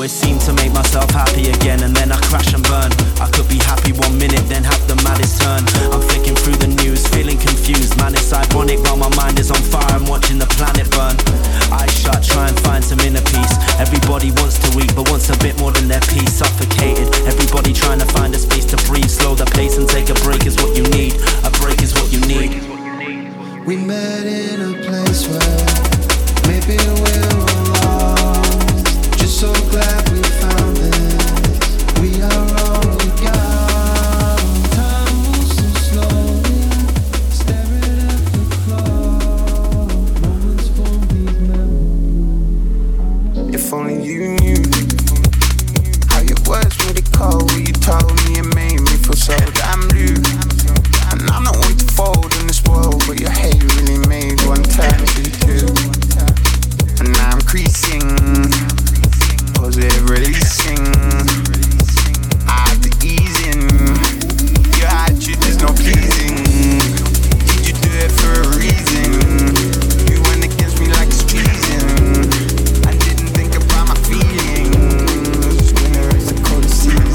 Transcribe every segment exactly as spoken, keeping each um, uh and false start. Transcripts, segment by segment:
always seem to make myself happy again, and then I crash and burn. I could be happy one minute, then have the maddest turn. I'm flicking through the news, feeling confused. Man, it's ironic while my mind is on fire, I'm watching the planet burn. Eyes shut, try and find some inner peace. Everybody wants to eat, but wants a bit more than their peace. Suffocated, everybody trying to find a space to breathe. Slow the pace and take a break is what you need. A break is what you need. We met in a place where maybe we're lost. Just so glad we found this. We are all we got. Time moves so slowly, staring at the clock. Moments from these memories. If only you knew how your words made it cold. What you told me, it made me feel so damn blue. And I'm not one to fold in this world, but your hate really made one turn to two. And now I'm creasing, positive releasing. I have to ease in. Your attitude is not pleasing. Did you do it for a reason? You went against me like it's treason. I didn't think about my feelings. Winter is the coldest season.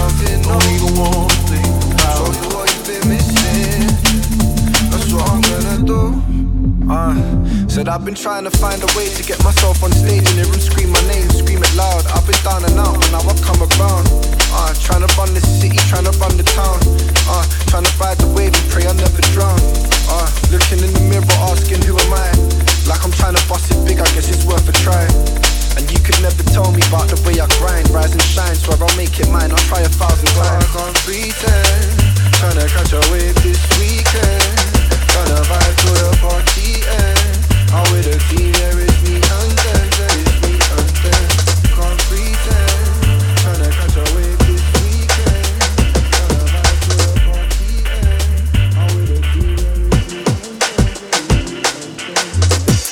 something no you won't think about. Show you what you've been missing. That's what I'm gonna do. Uh, said I've been trying to find a way to get myself on stage in the room, scream my name, scream it loud. I've been down and out, but now I come around. Uh, trying to run the city, trying to run the town. Uh, trying to ride the wave and pray I never drown. Uh, looking in the mirror, asking who am I? Like I'm trying to bust it big, I guess it's worth a try. And you could never tell me about the way I grind, rise and shine, swear I'll make it mine. I'll try a thousand times. I can't pretend, trying to catch a wave this weekend. Tryna vibe to the party end. I'm with a team, there is me and them, there is me and them. Can't pretend, tryna catch a wave this weekend. Tryna vibe to the party end. I'm with a team, there is me and them, there is me and them.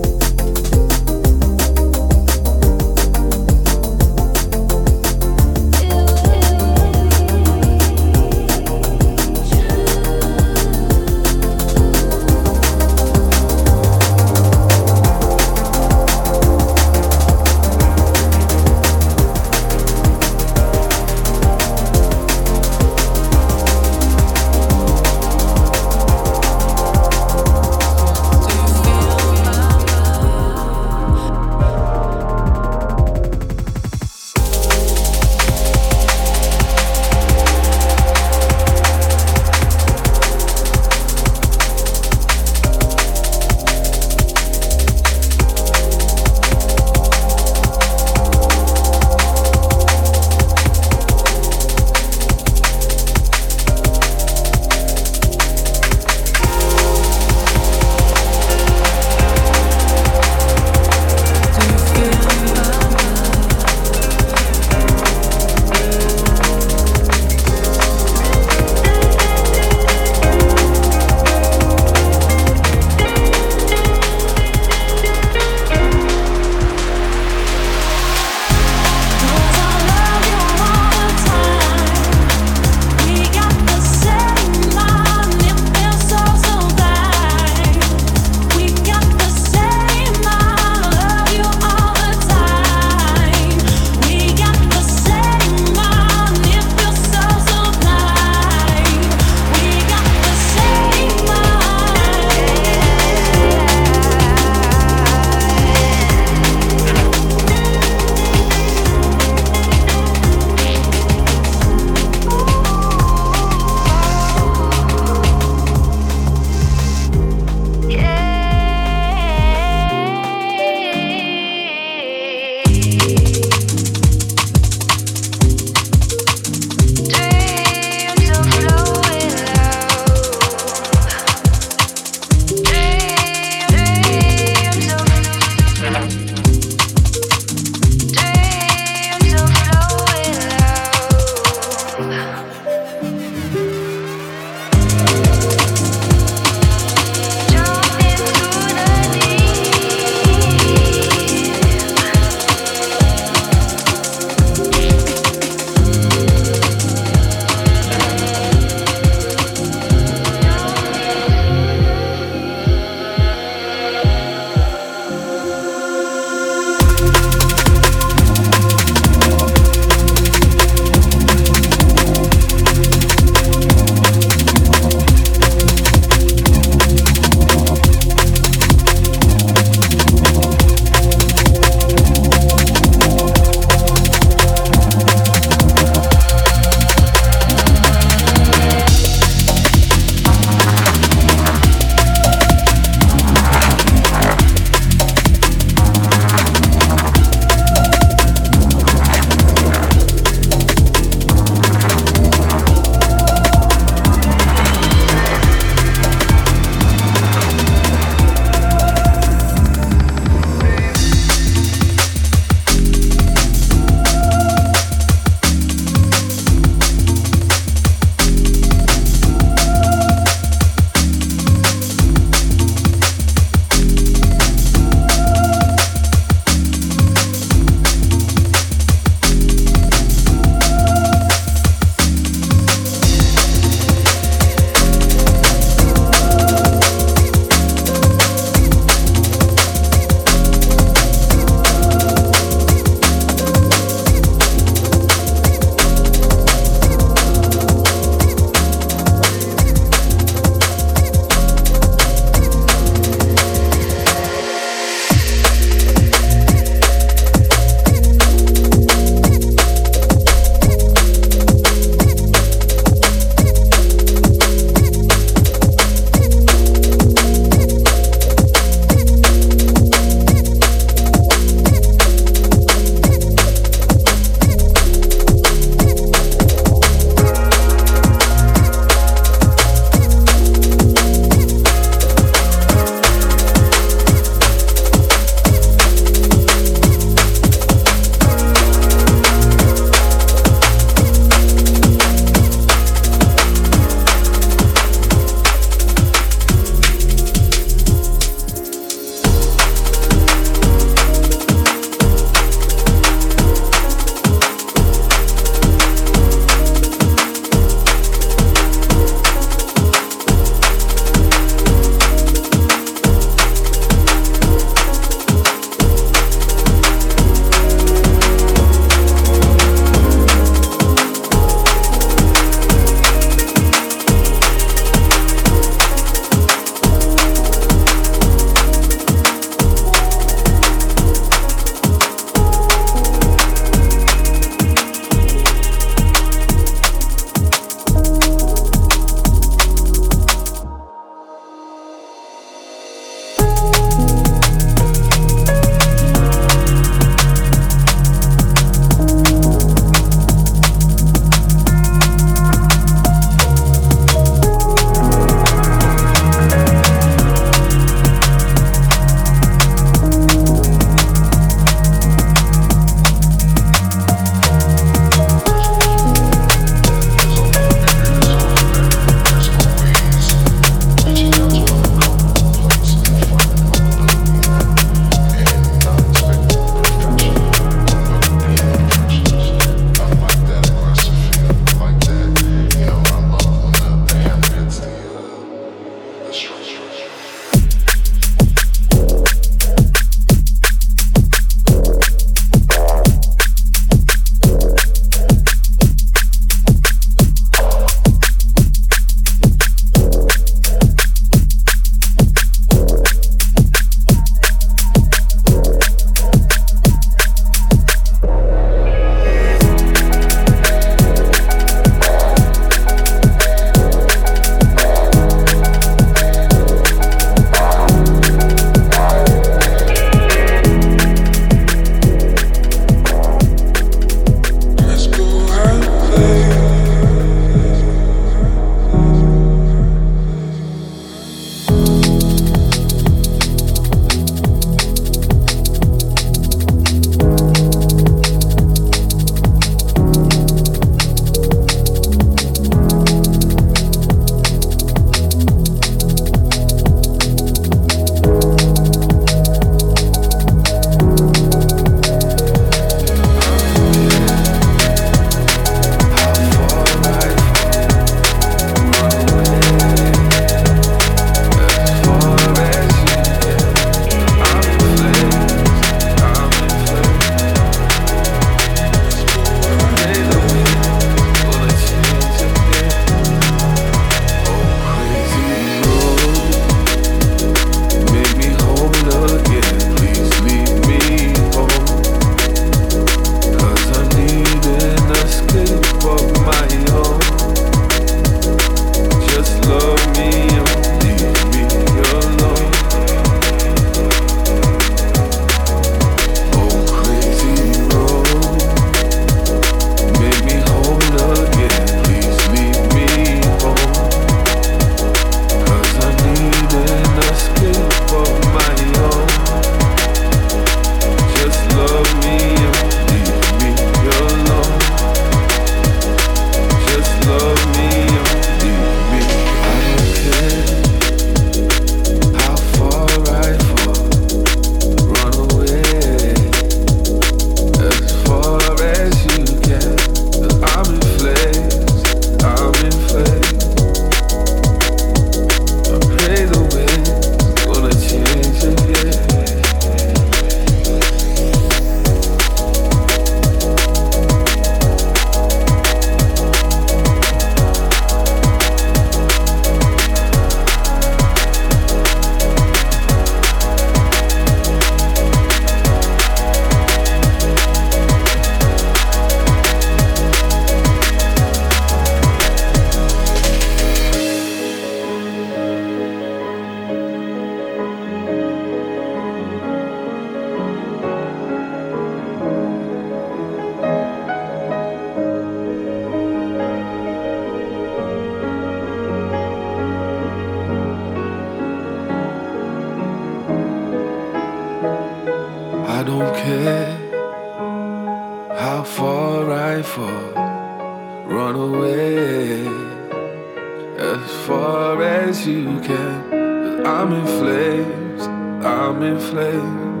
I don't care how far I fall, run away as far as you can. 'Cause I'm in flames, I'm in flames.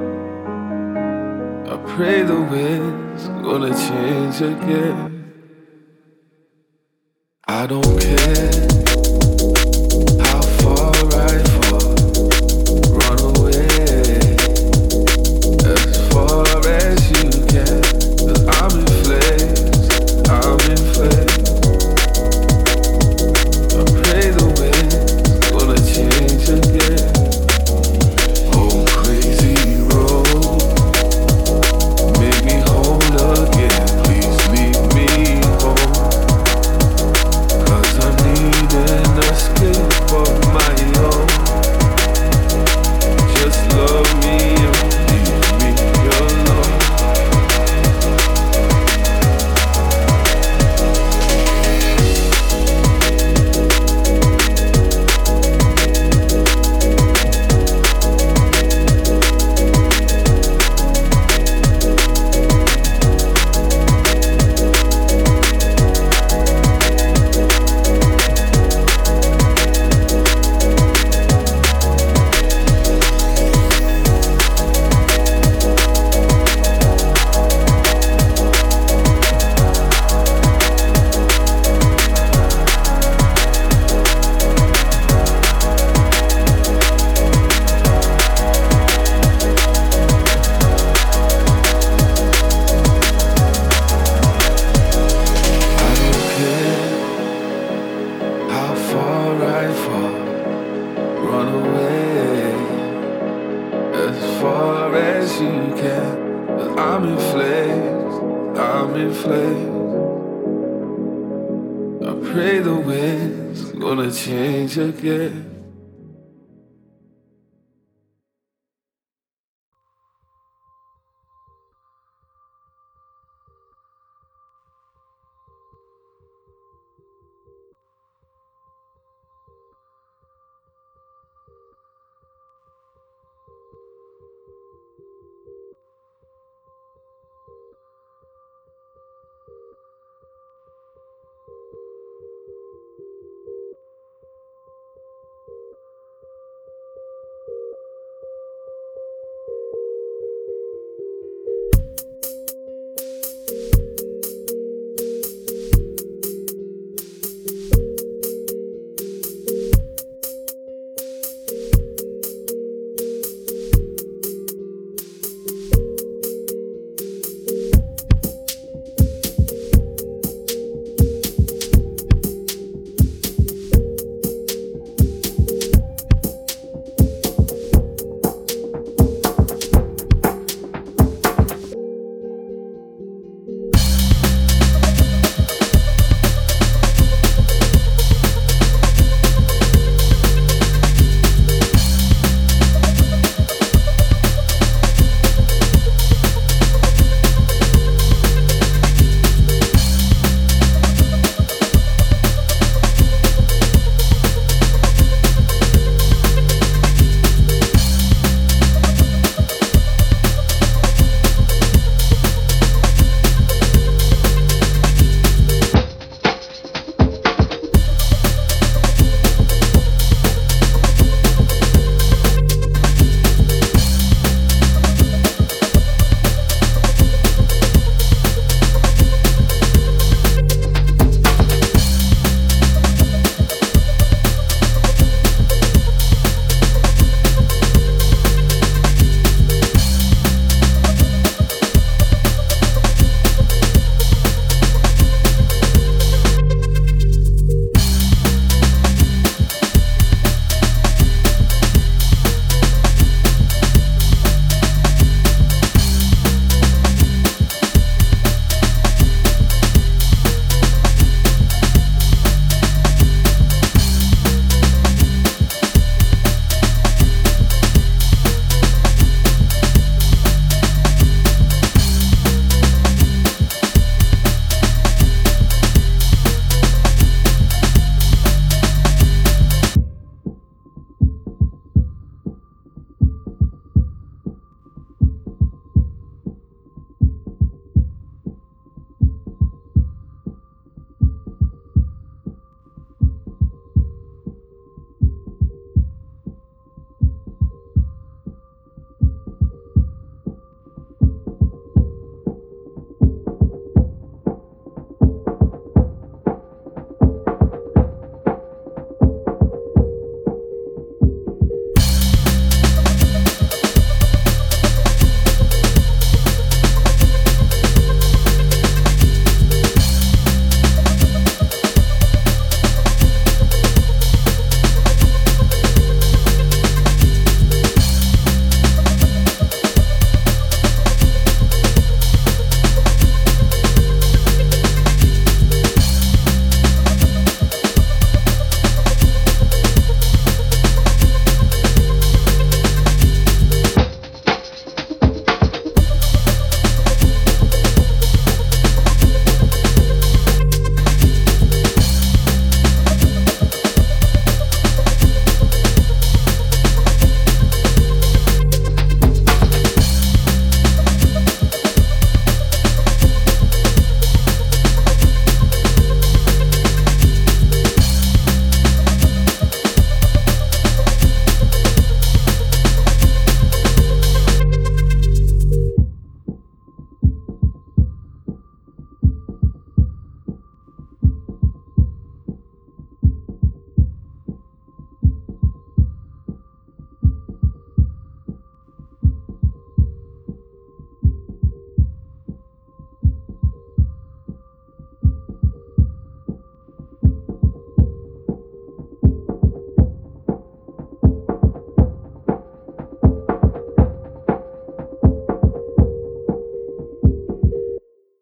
I pray the wind's gonna change again. I don't care how far I fall, run away as far as you can. 'Cause I'm in flames, I'm in flames. I pray the wind's gonna change again. Oh, crazy road, make me whole again. Please leave me home, 'cause I need an escape of my own. Just love me and leave me alone. Change again.